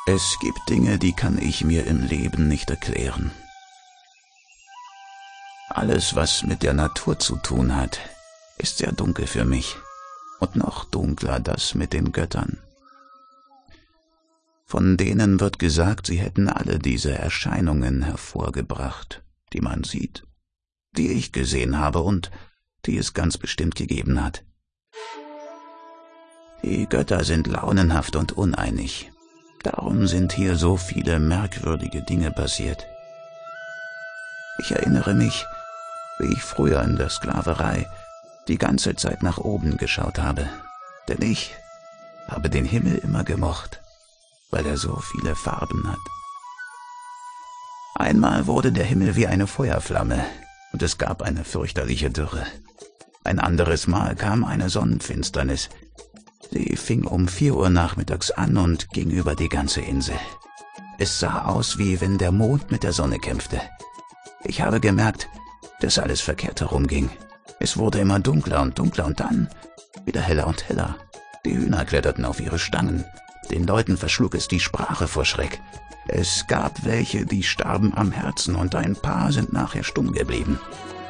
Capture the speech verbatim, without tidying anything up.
Es gibt Dinge, die kann ich mir im Leben nicht erklären. Alles, was mit der Natur zu tun hat, ist sehr dunkel für mich. Und noch dunkler das mit den Göttern. Von denen wird gesagt, sie hätten alle diese Erscheinungen hervorgebracht, die man sieht, die ich gesehen habe und die es ganz bestimmt gegeben hat. Die Götter sind launenhaft und uneinig. Darum sind hier so viele merkwürdige Dinge passiert. Ich erinnere mich, wie ich früher in der Sklaverei die ganze Zeit nach oben geschaut habe, denn ich habe den Himmel immer gemocht, weil er so viele Farben hat. Einmal wurde der Himmel wie eine Feuerflamme und es gab eine fürchterliche Dürre. Ein anderes Mal kam eine Sonnenfinsternis. Sie fing um vier Uhr nachmittags an und ging über die ganze Insel. Es sah aus, wie wenn der Mond mit der Sonne kämpfte. Ich habe gemerkt, dass alles verkehrt herumging. Es wurde immer dunkler und dunkler und dann wieder heller und heller. Die Hühner kletterten auf ihre Stangen. Den Leuten verschlug es die Sprache vor Schreck. Es gab welche, die starben am Herzen und ein paar sind nachher stumm geblieben.